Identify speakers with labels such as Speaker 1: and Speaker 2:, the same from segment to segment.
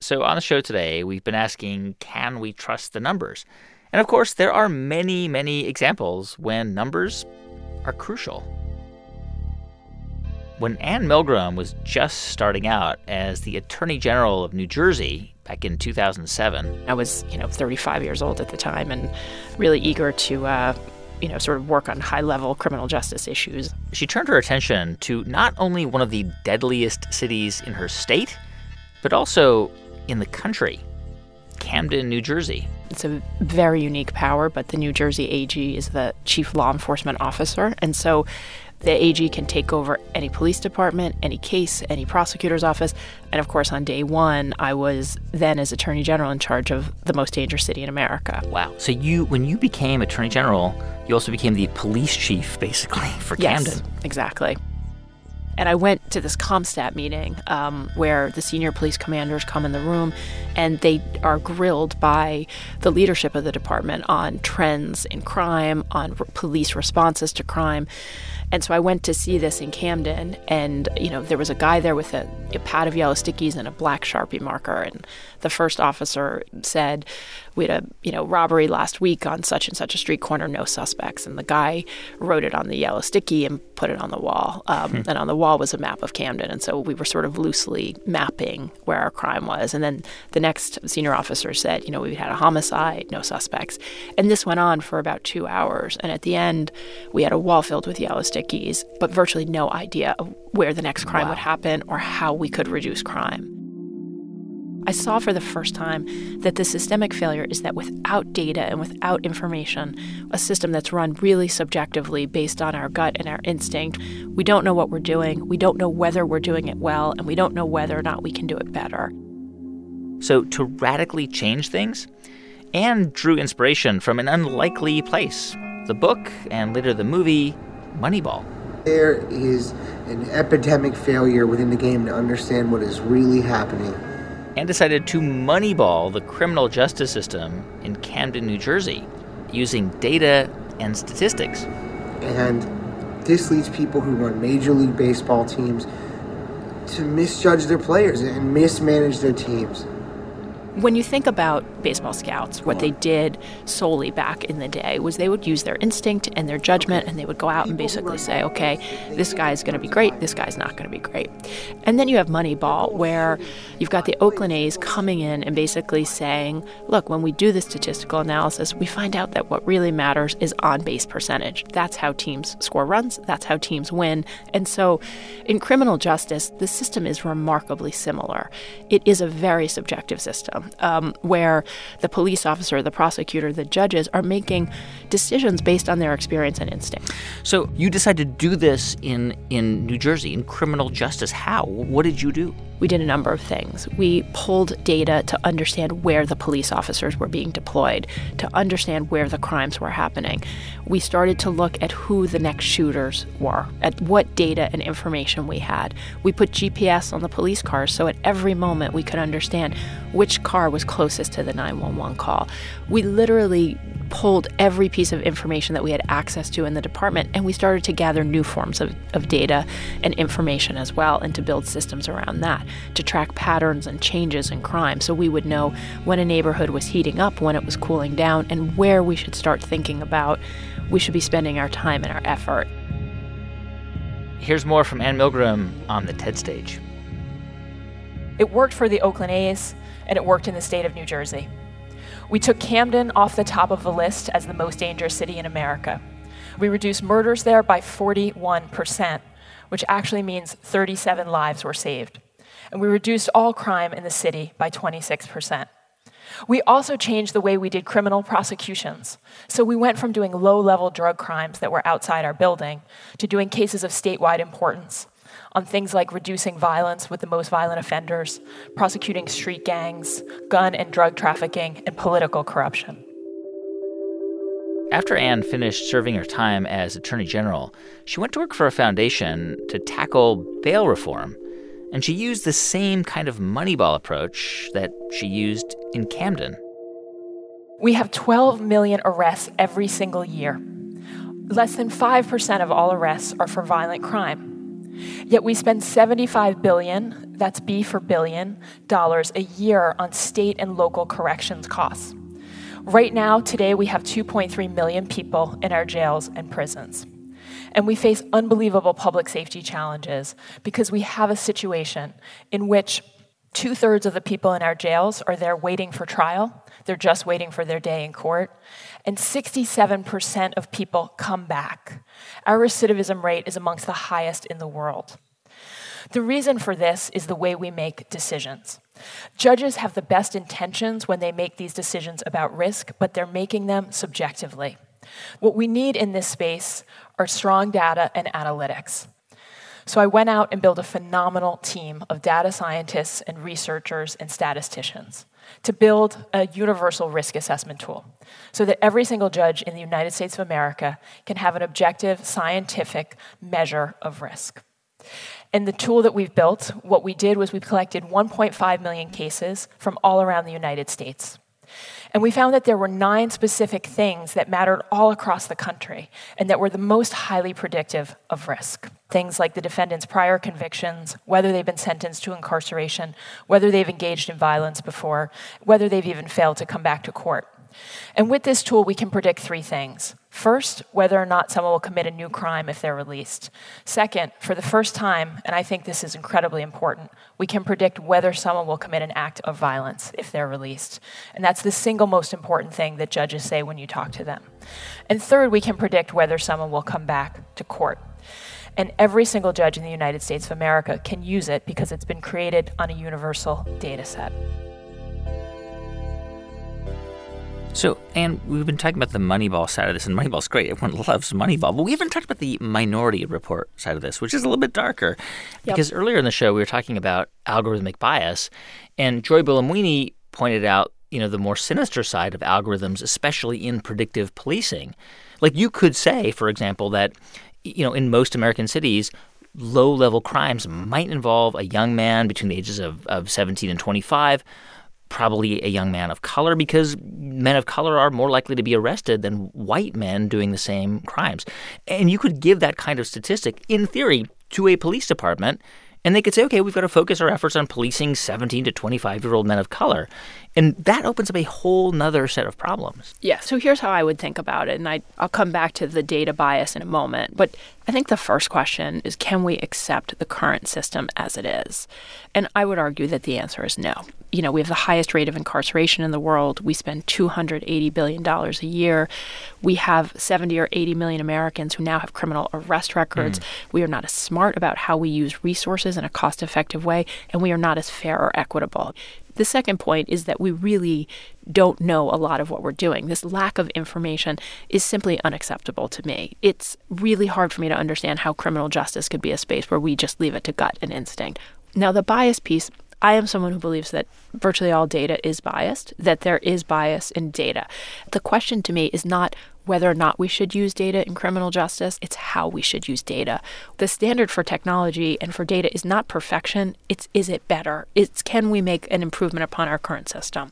Speaker 1: So on the show today, we've been asking, can we trust the numbers? And of course, there are many, many examples when numbers are crucial. When Anne Milgram was just starting out as the Attorney General of New Jersey back in 2007.
Speaker 2: I was, 35 years old at the time and really eager to, sort of work on high-level criminal justice issues.
Speaker 1: She turned her attention to not only one of the deadliest cities in her state, but also in the country, Camden, New Jersey.
Speaker 2: It's a very unique power, but the New Jersey AG is the chief law enforcement officer. And so the AG can take over any police department, any case, any prosecutor's office. And of course, on day one, I was then as Attorney General in charge of the most dangerous city in America.
Speaker 1: Wow. So when you became Attorney General, you also became the police chief, basically, for Camden.
Speaker 2: Yes, exactly. And I went to this CompStat meeting where the senior police commanders come in the room and they are grilled by the leadership of the department on trends in crime, on police responses to crime. And so I went to see this in Camden, and, there was a guy there with a pad of yellow stickies and a black Sharpie marker. And the first officer said, we had a, robbery last week on such and such a street corner, no suspects. And the guy wrote it on the yellow sticky and put it on the wall. And on the wall was a map of Camden. And so we were sort of loosely mapping where our crime was. And then the next senior officer said, we had a homicide, no suspects. And this went on for about 2 hours. And at the end, we had a wall filled with yellow stickies, but virtually no idea of where the next crime would happen or how we could reduce crime. I saw for the first time that the systemic failure is that without data and without information, a system that's run really subjectively based on our gut and our instinct, we don't know what we're doing, we don't know whether we're doing it well, and we don't know whether or not we can do it better.
Speaker 1: So to radically change things, Anne drew inspiration from an unlikely place, the book and later the movie Moneyball.
Speaker 3: There is an epidemic failure within the game to understand what is really happening.
Speaker 1: And decided to moneyball the criminal justice system in Camden, New Jersey, using data and statistics.
Speaker 3: And this leads people who run Major League Baseball teams to misjudge their players and mismanage their teams.
Speaker 2: When you think about baseball scouts, what they did solely back in the day was they would use their instinct and their judgment, and they would go out and basically say, okay, this guy's going to be great, this guy's not going to be great. And then you have Moneyball, where you've got the Oakland A's coming in and basically saying, look, when we do the statistical analysis, we find out that what really matters is on-base percentage. That's how teams score runs, that's how teams win. And so in criminal justice, the system is remarkably similar. It is a very subjective system. Where the police officer, the prosecutor, the judges are making decisions based on their experience and instinct.
Speaker 1: So you decided to do this in New Jersey, in criminal justice. How? What did you do?
Speaker 2: We did a number of things. We pulled data to understand where the police officers were being deployed, to understand where the crimes were happening. We started to look at who the next shooters were, at what data and information we had. We put GPS on the police cars so at every moment we could understand which car was closest to the 911 call. We literally pulled every piece of information that we had access to in the department, and we started to gather new forms of data and information as well, and to build systems around that, to track patterns and changes in crime so we would know when a neighborhood was heating up, when it was cooling down, and where we should start thinking about we should be spending our time and our effort.
Speaker 1: Here's more from Anne Milgram on the TED stage.
Speaker 4: It worked for the Oakland A's, and it worked in the state of New Jersey. We took Camden off the top of the list as the most dangerous city in America. We reduced murders there by 41%, which actually means 37 lives were saved. And we reduced all crime in the city by 26%. We also changed the way we did criminal prosecutions. So we went from doing low-level drug crimes that were outside our building to doing cases of statewide importance on things like reducing violence with the most violent offenders, prosecuting street gangs, gun and drug trafficking, and political corruption.
Speaker 1: After Anne finished serving her time as Attorney General, she went to work for a foundation to tackle bail reform. And she used the same kind of Moneyball approach that she used in Camden.
Speaker 4: We have 12 million arrests every single year. Less than 5% of all arrests are for violent crime. Yet we spend $75 billion, that's B for billion, dollars a year on state and local corrections costs. Right now, today, we have 2.3 million people in our jails and prisons. And we face unbelievable public safety challenges because we have a situation in which 2/3 of the people in our jails are there waiting for trial. They're just waiting for their day in court. And 67% of people come back. Our recidivism rate is amongst the highest in the world. The reason for this is the way we make decisions. Judges have the best intentions when they make these decisions about risk, but they're making them subjectively. What we need in this space are strong data and analytics. So I went out and built a phenomenal team of data scientists and researchers and statisticians to build a universal risk assessment tool so that every single judge in the United States of America can have an objective, scientific measure of risk. And the tool that we've built, what we did was we collected 1.5 million cases from all around the United States. And we found that there were 9 specific things that mattered all across the country and that were the most highly predictive of risk. Things like the defendant's prior convictions, whether they've been sentenced to incarceration, whether they've engaged in violence before, whether they've even failed to come back to court. And with this tool, we can predict 3 things. First, whether or not someone will commit a new crime if they're released. Second, for the first time, and I think this is incredibly important, we can predict whether someone will commit an act of violence if they're released. And that's the single most important thing that judges say when you talk to them. And third, we can predict whether someone will come back to court. And every single judge in the United States of America can use it because it's been created on a universal data set.
Speaker 1: So, Anne, we've been talking about the Moneyball side of this, and Moneyball's great. Everyone loves Moneyball. But we haven't talked about the Minority Report side of this, which is a little bit darker.
Speaker 2: Yep.
Speaker 1: Because earlier in the show, we were talking about algorithmic bias, and Joy Buolamwini pointed out, the more sinister side of algorithms, especially in predictive policing. Like, you could say, for example, that, in most American cities, low-level crimes might involve a young man between the ages of 17 and 25, probably a young man of color, because men of color are more likely to be arrested than white men doing the same crimes. And you could give that kind of statistic, in theory, to a police department, and they could say, okay, we've got to focus our efforts on policing 17 to 25-year-old men of color. And that opens up a whole nother set of problems.
Speaker 2: Yeah, so here's how I would think about it, and I'll come back to the data bias in a moment. But I think the first question is, can we accept the current system as it is? And I would argue that the answer is no. We have the highest rate of incarceration in the world. We spend $280 billion a year. We have 70 or 80 million Americans who now have criminal arrest records. We are not as smart about how we use resources in a cost-effective way, and we are not as fair or equitable. The second point is that we really don't know a lot of what we're doing. This lack of information is simply unacceptable to me. It's really hard for me to understand how criminal justice could be a space where we just leave it to gut and instinct. Now, the bias piece, I am someone who believes that virtually all data is biased, that there is bias in data. The question to me is not whether or not we should use data in criminal justice, it's how we should use data. The standard for technology and for data is not perfection, it's is it better? It's can we make an improvement upon our current system?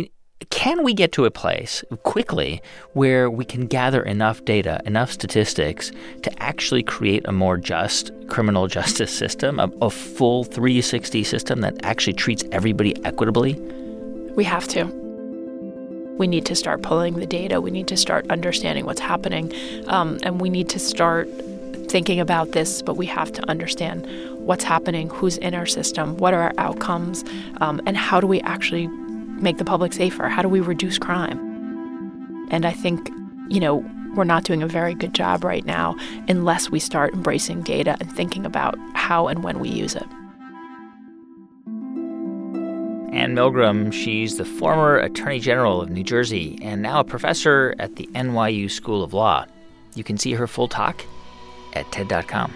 Speaker 1: Can we get to a place quickly where we can gather enough data, enough statistics to actually create a more just criminal justice system, a full 360 system that actually treats everybody equitably?
Speaker 2: We have to. We need to start pulling the data. We need to start understanding what's happening. And we need to start thinking about this, but we have to understand what's happening, who's in our system, what are our outcomes, and how do we actually make the public safer? How do we reduce crime? And I think, we're not doing a very good job right now unless we start embracing data and thinking about how and when we use it.
Speaker 1: Anne Milgram, she's the former Attorney General of New Jersey and now a professor at the NYU School of Law. You can see her full talk at TED.com.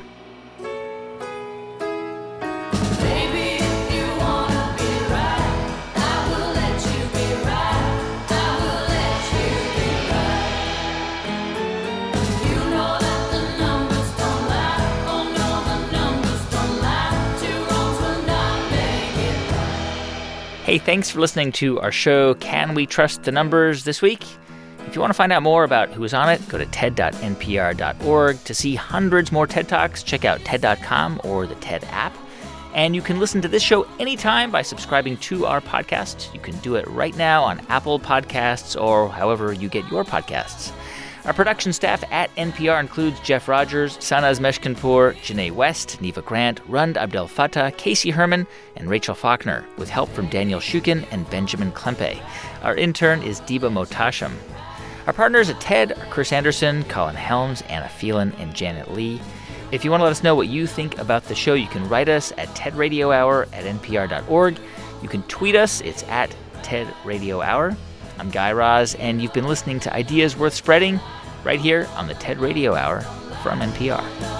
Speaker 1: Hey, thanks for listening to our show, Can We Trust the Numbers, this week. You If you want to find out more about who is on it, go to ted.npr.org. To see hundreds more TED Talks, check out TED.com or the TED app. And you can listen to this show anytime by subscribing to our podcast. You can do it right now on Apple Podcasts or however you get your podcasts. Our production staff at NPR includes Jeff Rogers, Sanaz Meshkinpour, Janae West, Neva Grant, Rund Abdel Fattah, Casey Herman, and Rachel Faulkner, with help from Daniel Shukin and Benjamin Klempe. Our intern is Diba Mohtasham. Our partners at TED are Chris Anderson, Colin Helms, Anna Phelan, and Janet Lee. If you want to let us know what you think about the show, you can write us at tedradiohour@npr.org. You can tweet us. It's at tedradiohour. I'm Guy Raz, and you've been listening to Ideas Worth Spreading right here on the TED Radio Hour from NPR.